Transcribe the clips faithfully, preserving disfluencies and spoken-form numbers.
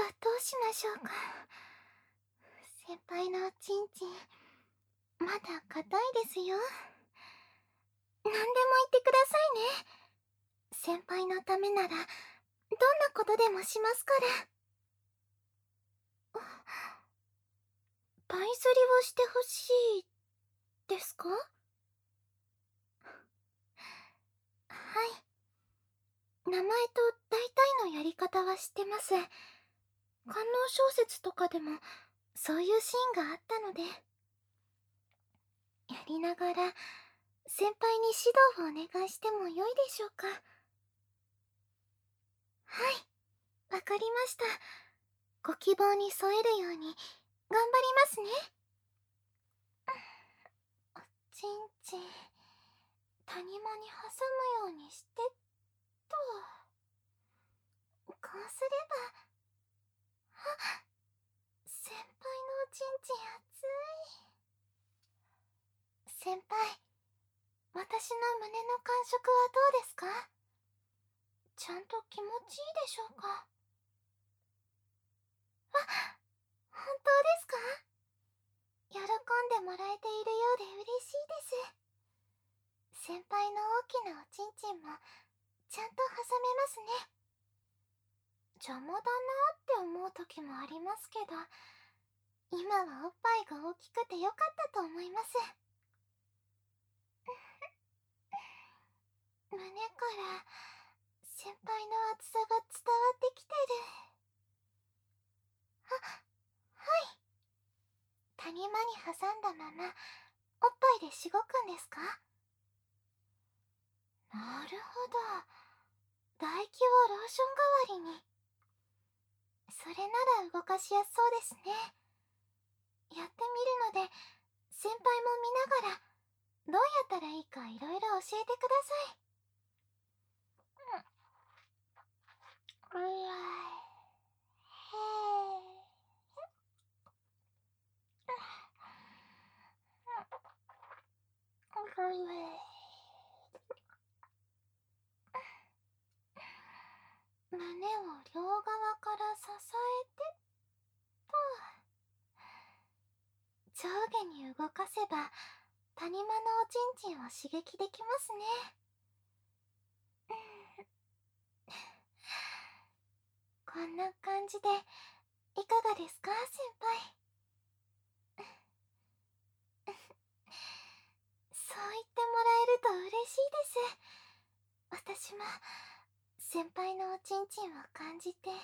どうしましょうか。先輩のおちんちん、まだ硬いですよ。何でも言ってくださいね。先輩のためなら、どんなことでもしますから。パイ釣りをしてほしい、ですか？はい。名前と大体のやり方は知ってます。官能小説とかでも、そういうシーンがあったので。やりながら、先輩に指導をお願いしてもよいでしょうか。はい、わかりました。ご希望に添えるように、頑張りますね。おちんちん、谷間に挟むようにしてっと。こうすれば。あ、先輩のおちんちん熱い。先輩、私の胸の感触はどうですか？ちゃんと気持ちいいでしょうか？あ、本当ですか？喜んでもらえているようで嬉しいです。先輩の大きなおちんちんもちゃんと挟めますね。邪魔だなって思う時もありますけど、今はおっぱいが大きくてよかったと思います。胸から先輩の熱さが伝わってきてる。あ、はい。谷間に挟んだままおっぱいでしごくんですか？なるほど。唾液をローション代わりに。それなら動かしやすそうですね。やってみるので、先輩も見ながらどうやったらいいかいろいろ教えてください。うん。うわへえ。胸を両側から支えてと。上下に動かせば谷間のおちんちんを刺激できますね。こんな感じでいかがですか、先輩。そう言ってもらえると嬉しいです。私も先輩のおちんちんを感じて。あ、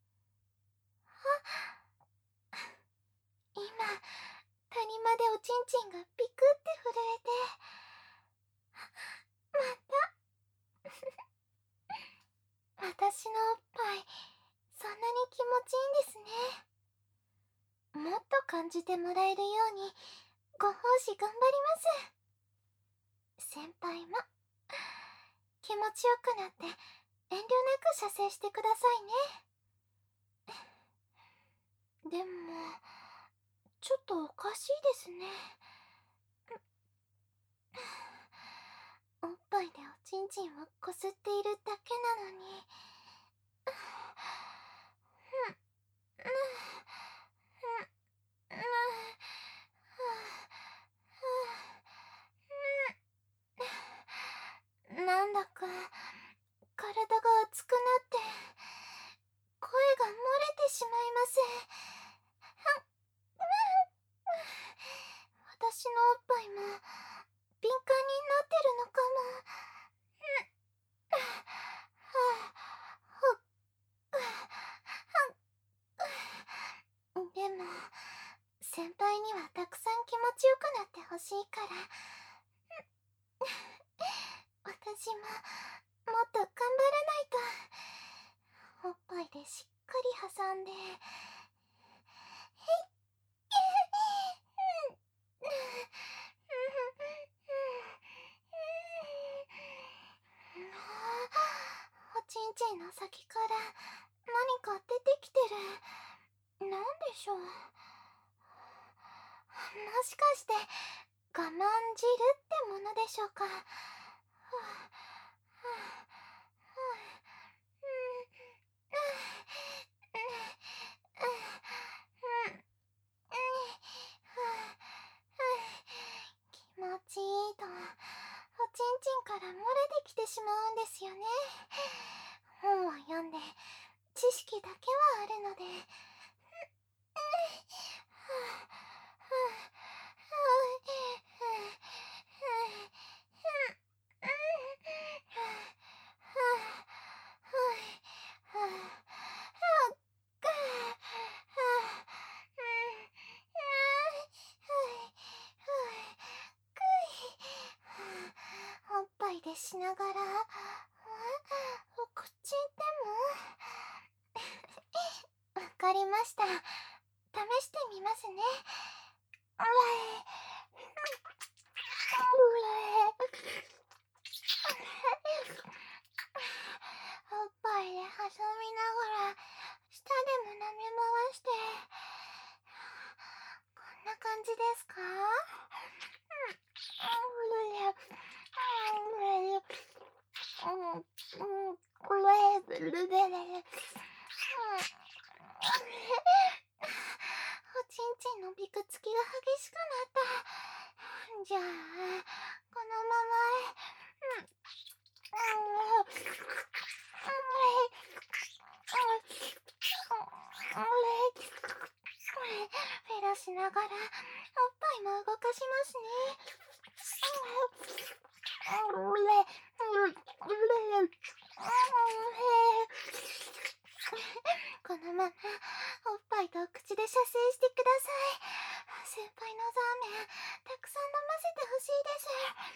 今谷間でおちんちんがピクって震えて、また私のおっぱいそんなに気持ちいいんですね。もっと感じてもらえるようにご奉仕頑張ります。先輩も気持ちよくなって遠慮なく射精してくださいね。でもちょっとおかしいですね。おっぱいでおちんちんをこすっているだけなのに。なんだか体が熱くなって声が漏れてしまいます。私のおっぱいも敏感になってるのかも。でも先輩にはたくさん気持ちよくなってほしいから、私ももっと頑張らないと。おっぱいでしっかり挟んで。おちんちんの先から何か出てきてる。なんでしょう。もしかして我慢汁ってものでしょうか。 できてしまうんですよね。本を読んで知識だけはあるので。おっぱいでしながら、お口でもわかりました。試してみますね。おっぱいで挟みながら舌でも舐め回して、こんな感じですか？おちんちんのびくつきが激しくなった。じゃあこのままフェラしながらおっぱいも動かしますね。このままおっぱいと口で射精してください。先輩のザーメンたくさん飲ませてほしいです。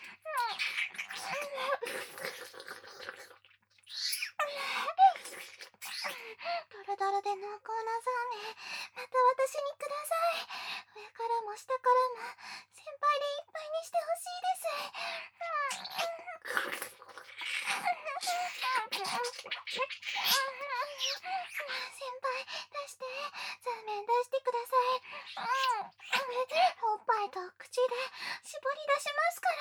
ドロドロで濃厚なザーメン、また私にください。上からも下からも先輩でいっぱいにしてほしいです。先輩出して、ザーメン出してください。おっぱいと口で絞り出しますから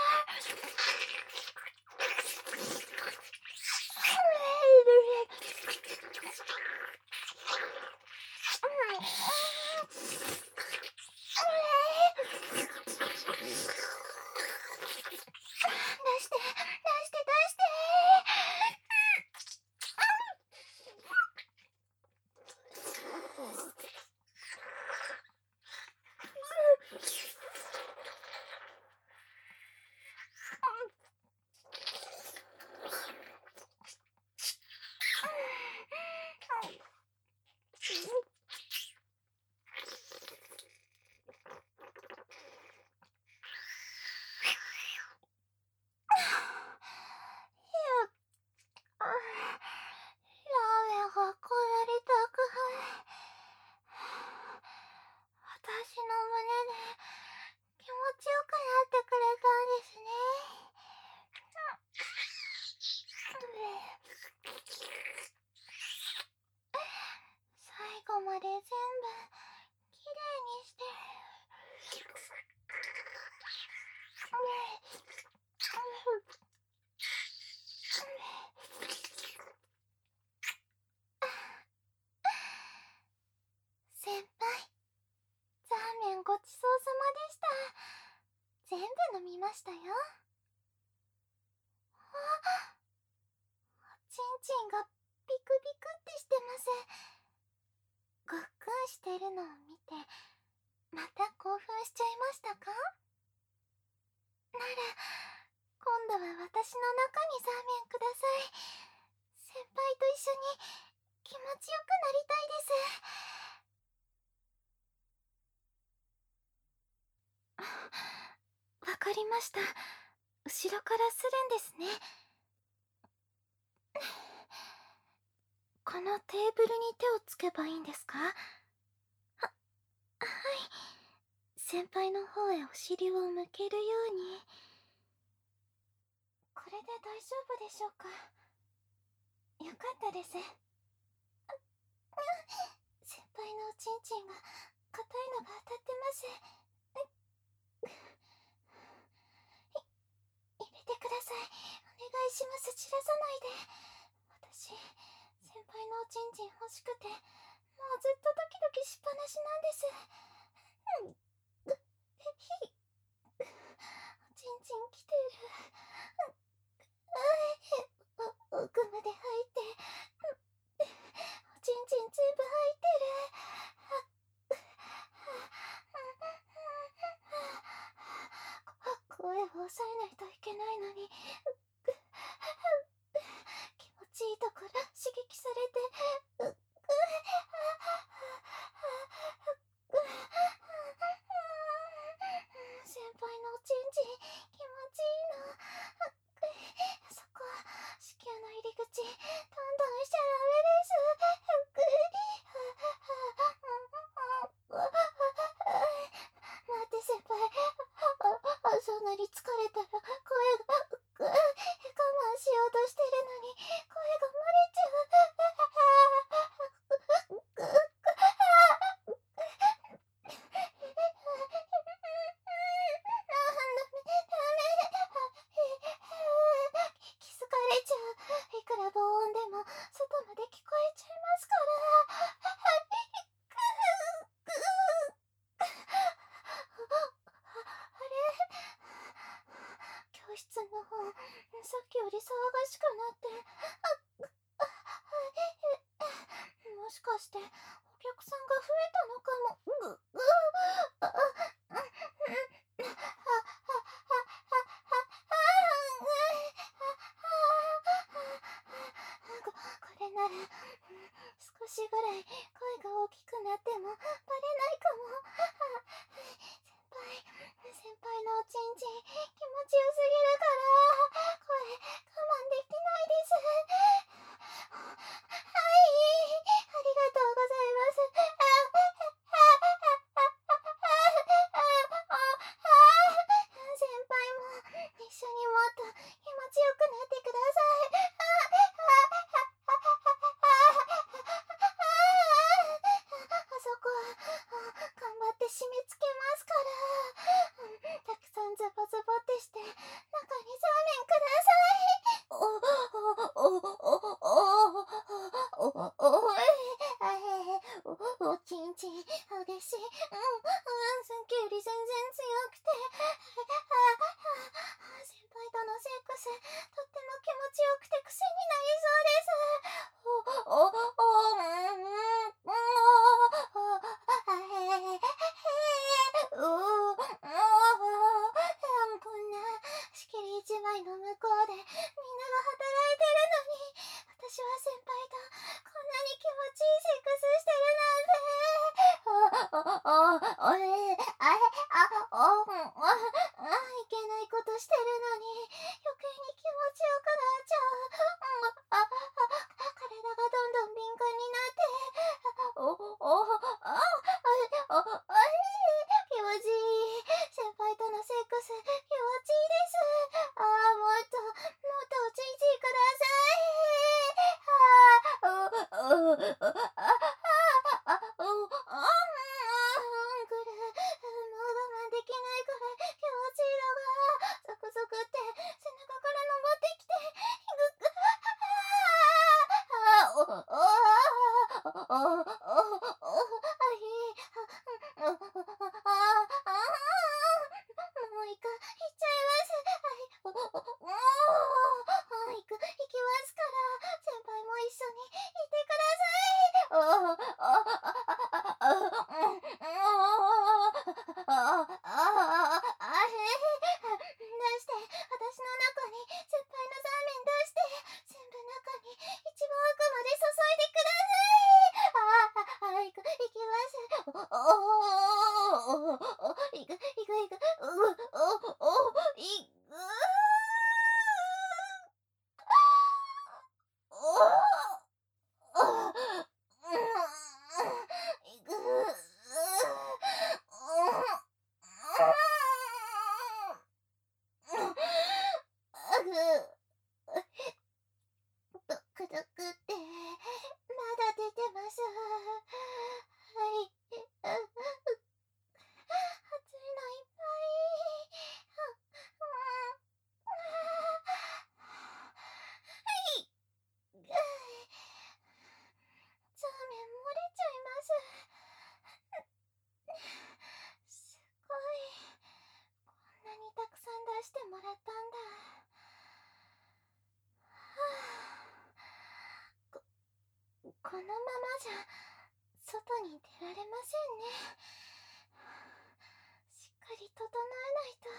出して出して出して。ラーメンがこなりたくない。私の胸で気持ちよくなってくれたんですね。最後まで全部きれいにして。先輩、ザーメンごちそうさまでした。全部飲みましたよ。あ、おちんちんがビクビクってしてます。ごっくんしてるのを見てまた興奮しちゃいましたか？なら今度は私の中にザーメンください。先輩と一緒に気持ちよくなりたいです。わかりました。後ろからするんですね。このテーブルに手をつけばいいんですか？は、はい。先輩の方へお尻を向けるように。これで大丈夫でしょうか？よかったです。先輩のおちんちんが硬いのが当たってます。入れてください。お願いします。散らさないで。私、先輩のおちんちん欲しくて、もうずっとドキドキしっぱなしなんです。おちんちん来てる。ういさっきより騒がしくなって、あ、あ、もしかしてお客さんが増えたのかも。ぐ、ぐ、あ、あ、あ、ここれなら少しぐらい声が大きくなってもバレないかも。先輩、先輩のおちんちん気持ちよすぎるから声我慢できないです。はい、ありがとうございます。先輩も一緒にもっと気持ちよくなってください。あそこ頑張って締め付けますから。たくさんズボズボってして中にザーメンください。おおおおおおおおおおちんちん激しい。うんうん、さっきより全然強くて。先輩とのセックスとっても気持ちよくて癖になりそうです。おおおうんうんおおこんな仕切り一枚の向こうでみんなが働いてるのに、私は先輩とこんなに気持ちいいセックスしてるなんて。おおおおえあれあおおあいけないことしてるのに余計に気持ちよくなっちゃう。ああ体がどんどん敏感になって。おおああおお気持ちいい。先輩とのセックス気持ちいいです。ああもっともっとおちんちんください。ああおおああおあくるもう我慢できないくらい気持ちいいのがゾクゾクって背中から登ってきて、ぐっああおおおおおおあいあああもういくいっちゃいます。はいおおおおいくいきますから先輩も一緒にいてください。おおおあうんあああへ出して私の中に先輩のザーメン出して全部中に一番奥まで注いでください。ああいくいきます。おおおいくいくいくおおおいくドクドクってまだ出てます。はい。熱いのいっぱい。はい。ザーメン漏れちゃいます。すごい。こんなにたくさん出してもらったんだ。こ、このままじゃ外に出られませんね。しっかり整えないと。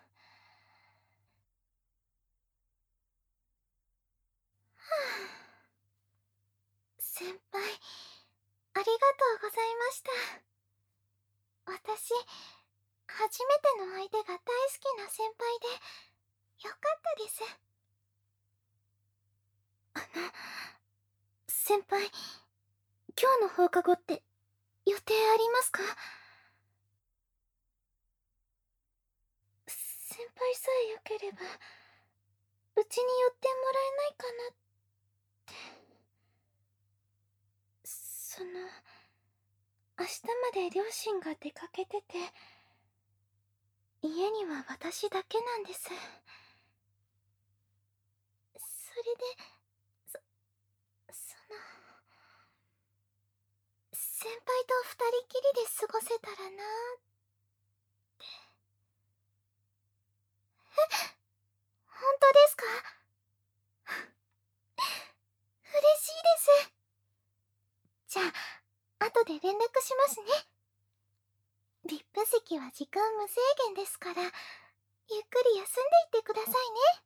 先輩、ありがとうございました。私、初めての相手が大好きな先輩でよかったです。あの、先輩、今日の放課後って予定ありますか？先輩さえよければうちに寄ってもらえないかなって。その明日まで両親が出かけてて家には私だけなんです。それでそその先輩と二人きりで過ごせたらなーって。え、本当ですか？ で連絡しますね。ブイアイピー席は時間無制限ですから、ゆっくり休んでいってくださいね。